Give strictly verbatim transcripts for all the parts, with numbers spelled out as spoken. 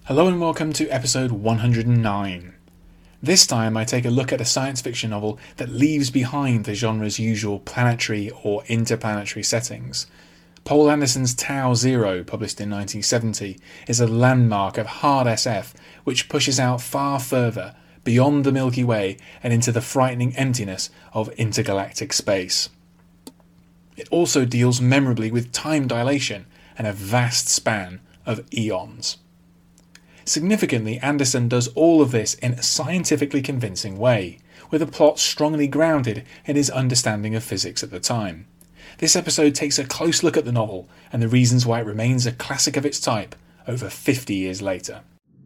Hello and welcome to episode one hundred nine. This time I take a look at a science fiction novel that leaves behind the genre's usual planetary or interplanetary settings. Poul Anderson's Tau Zero, published in nineteen seventy, is a landmark of hard S F which pushes out far further, beyond the Milky Way and into the frightening emptiness of intergalactic space. It also deals memorably with time dilation and a vast span of eons. Significantly, Anderson does all of this in a scientifically convincing way, with a plot strongly grounded in his understanding of physics at the time. This episode takes a close look at the novel and the reasons why it remains a classic of its type over fifty years later.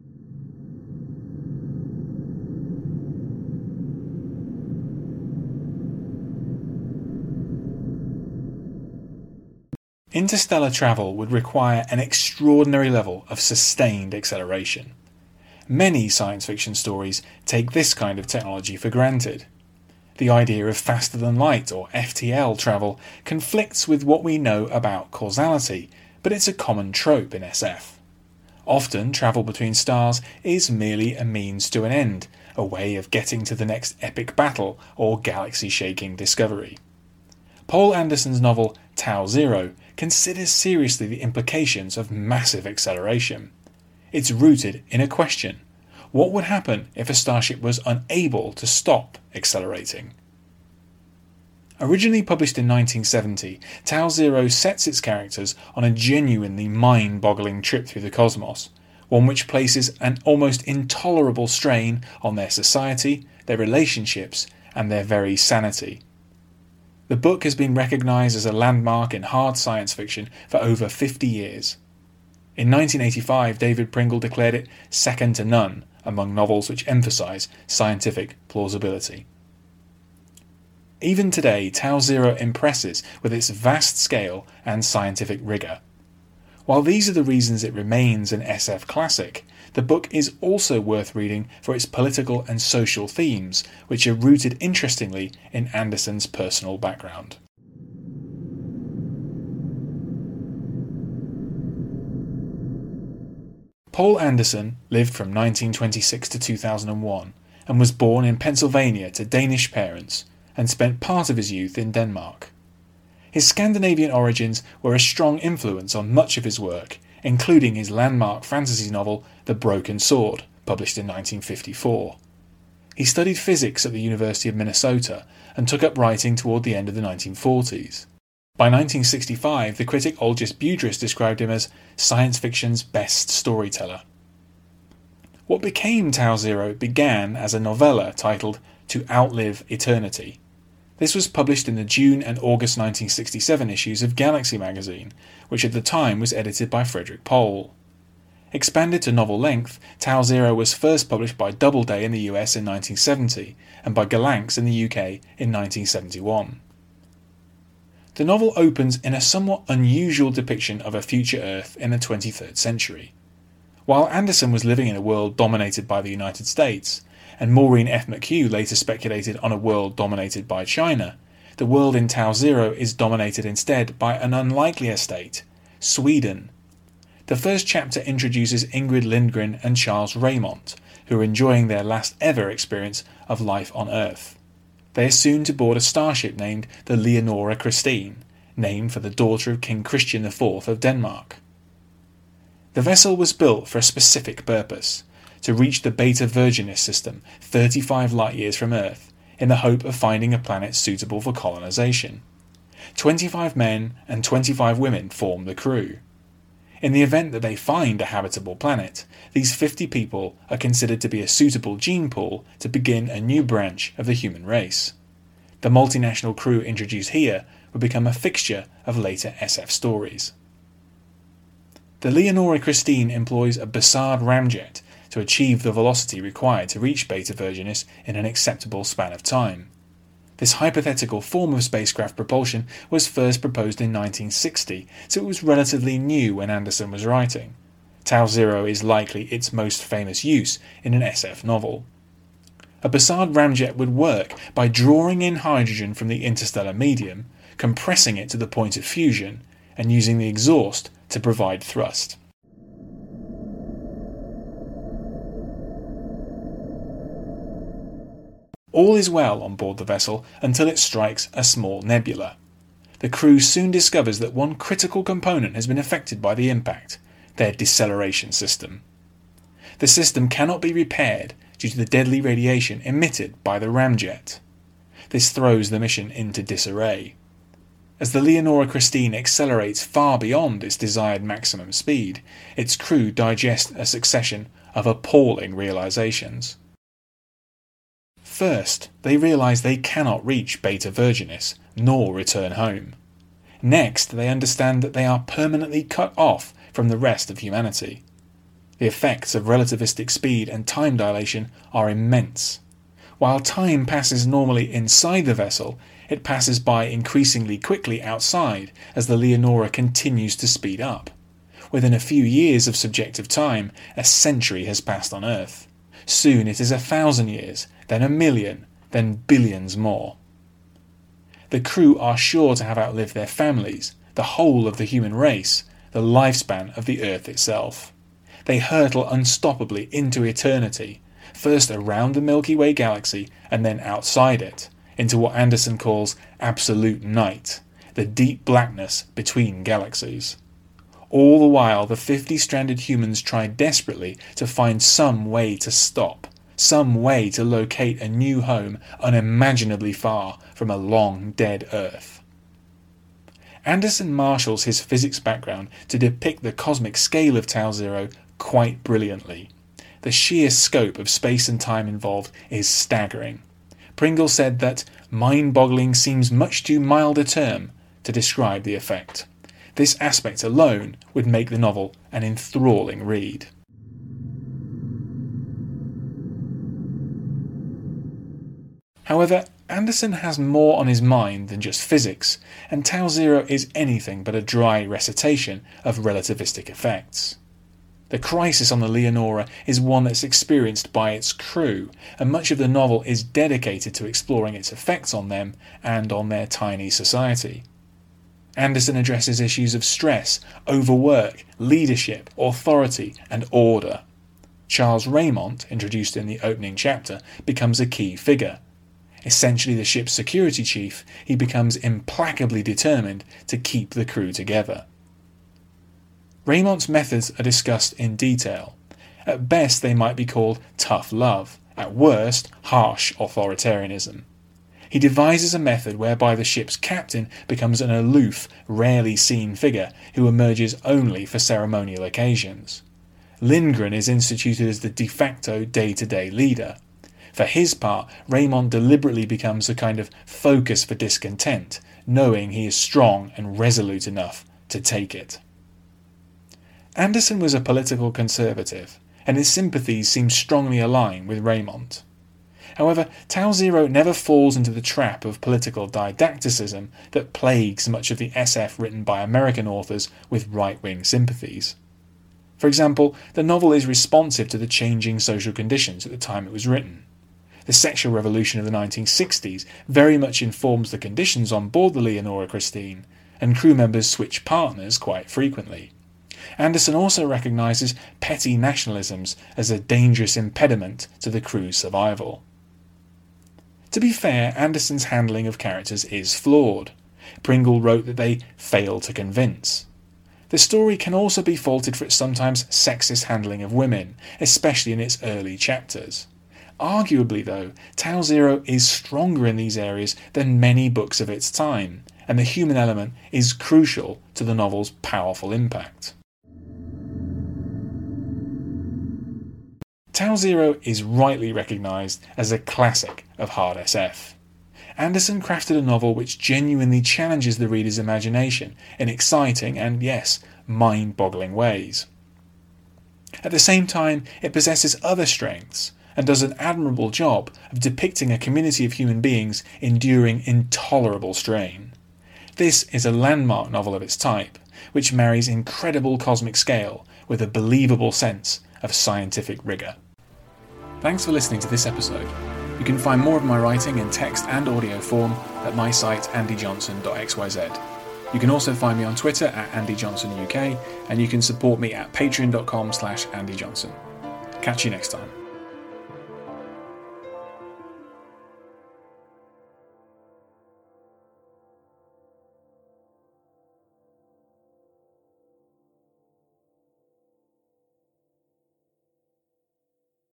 Interstellar travel would require an extraordinary level of sustained acceleration. Many science fiction stories take this kind of technology for granted. The idea of faster than light or F T L travel conflicts with what we know about causality, but it's a common trope in S F. Often travel between stars is merely a means to an end, a way of getting to the next epic battle or galaxy-shaking discovery. Poul Anderson's novel Tau Zero considers seriously the implications of massive acceleration. It's rooted in a question: what would happen if a starship was unable to stop accelerating? Originally published in nineteen seventy, Tau Zero sets its characters on a genuinely mind-boggling trip through the cosmos, one which places an almost intolerable strain on their society, their relationships, and their very sanity. The book has been recognised as a landmark in hard science fiction for over fifty years. In nineteen eighty-five, David Pringle declared it second to none among novels which emphasise scientific plausibility. Even today, Tau Zero impresses with its vast scale and scientific rigour. While these are the reasons it remains an S F classic, the book is also worth reading for its political and social themes, which are rooted interestingly in Anderson's personal background. Poul Anderson lived from nineteen twenty-six to two thousand one and was born in Pennsylvania to Danish parents and spent part of his youth in Denmark. His Scandinavian origins were a strong influence on much of his work, including his landmark fantasy novel The Broken Sword, published in nineteen fifty-four. He studied physics at the University of Minnesota and took up writing toward the end of the nineteen forties. By nineteen sixty-five, the critic Olgis Budrys described him as science fiction's best storyteller. What became Tau Zero began as a novella titled To Outlive Eternity. This was published in the June and August nineteen sixty-seven issues of Galaxy magazine, which at the time was edited by Frederik Pohl. Expanded to novel length, Tau Zero was first published by Doubleday in the U S in nineteen seventy and by Galanx in the U K in nineteen seventy-one. The novel opens in a somewhat unusual depiction of a future Earth in the twenty-third century. While Anderson was living in a world dominated by the United States, and Maureen F. McHugh later speculated on a world dominated by China, the world in Tau Zero is dominated instead by an unlikelier state, Sweden. The first chapter introduces Ingrid Lindgren and Charles Raymond, who are enjoying their last ever experience of life on Earth. They are soon to board a starship named the Leonora Christine, named for the daughter of King Christian the Fourth of Denmark. The vessel was built for a specific purpose: to reach the Beta Virginis system, thirty-five light-years from Earth, in the hope of finding a planet suitable for colonization. twenty-five men and twenty-five women form the crew. In the event that they find a habitable planet, these fifty people are considered to be a suitable gene pool to begin a new branch of the human race. The multinational crew introduced here would become a fixture of later S F stories. The Leonora Christine employs a Bussard ramjet to achieve the velocity required to reach Beta Virginis in an acceptable span of time. This hypothetical form of spacecraft propulsion was first proposed in nineteen sixty, so it was relatively new when Anderson was writing. Tau Zero is likely its most famous use in an S F novel. A Bussard ramjet would work by drawing in hydrogen from the interstellar medium, compressing it to the point of fusion, and using the exhaust to provide thrust. All is well on board the vessel until it strikes a small nebula. The crew soon discovers that one critical component has been affected by the impact, their deceleration system. The system cannot be repaired due to the deadly radiation emitted by the ramjet. This throws the mission into disarray. As the Leonora Christine accelerates far beyond its desired maximum speed, its crew digest a succession of appalling realizations. First, they realize they cannot reach Beta Virginis, nor return home. Next, they understand that they are permanently cut off from the rest of humanity. The effects of relativistic speed and time dilation are immense. While time passes normally inside the vessel, it passes by increasingly quickly outside as the Leonora continues to speed up. Within a few years of subjective time, a century has passed on Earth. Soon it is a thousand years, then a million, then billions more. The crew are sure to have outlived their families, the whole of the human race, the lifespan of the Earth itself. They hurtle unstoppably into eternity, first around the Milky Way galaxy and then outside it, into what Anderson calls absolute night, the deep blackness between galaxies. All the while, the fifty-stranded humans try desperately to find some way to stop, some way to locate a new home unimaginably far from a long dead Earth. Anderson marshals his physics background to depict the cosmic scale of Tau Zero quite brilliantly. The sheer scope of space and time involved is staggering. Pringle said that mind-boggling seems much too mild a term to describe the effect. This aspect alone would make the novel an enthralling read. However, Anderson has more on his mind than just physics, and Tau Zero is anything but a dry recitation of relativistic effects. The crisis on the Leonora is one that's experienced by its crew, and much of the novel is dedicated to exploring its effects on them and on their tiny society. Anderson addresses issues of stress, overwork, leadership, authority, and order. Charles Raymond, introduced in the opening chapter, becomes a key figure. Essentially the ship's security chief, he becomes implacably determined to keep the crew together. Raymond's methods are discussed in detail. At best they might be called tough love, at worst harsh authoritarianism. He devises a method whereby the ship's captain becomes an aloof, rarely seen figure who emerges only for ceremonial occasions. Lindgren is instituted as the de facto day-to-day leader. For his part, Raymond deliberately becomes a kind of focus for discontent, knowing he is strong and resolute enough to take it. Anderson was a political conservative, and his sympathies seem strongly aligned with Raymond. However, Tau Zero never falls into the trap of political didacticism that plagues much of the S F written by American authors with right-wing sympathies. For example, the novel is responsive to the changing social conditions at the time it was written. The sexual revolution of the nineteen sixties very much informs the conditions on board the Leonora Christine, and crew members switch partners quite frequently. Anderson also recognises petty nationalisms as a dangerous impediment to the crew's survival. To be fair, Anderson's handling of characters is flawed. Pringle wrote that they fail to convince. The story can also be faulted for its sometimes sexist handling of women, especially in its early chapters. Arguably, though, Tau Zero is stronger in these areas than many books of its time, and the human element is crucial to the novel's powerful impact. Tau Zero is rightly recognised as a classic of hard S F. Anderson crafted a novel which genuinely challenges the reader's imagination in exciting and, yes, mind-boggling ways. At the same time, it possesses other strengths, and does an admirable job of depicting a community of human beings enduring intolerable strain. This is a landmark novel of its type, which marries incredible cosmic scale with a believable sense of scientific rigour. Thanks for listening to this episode. You can find more of my writing in text and audio form at my site andy johnson dot x y z. You can also find me on Twitter at andy johnson U K, and you can support me at patreon dot com slash andy johnson. Catch you next time.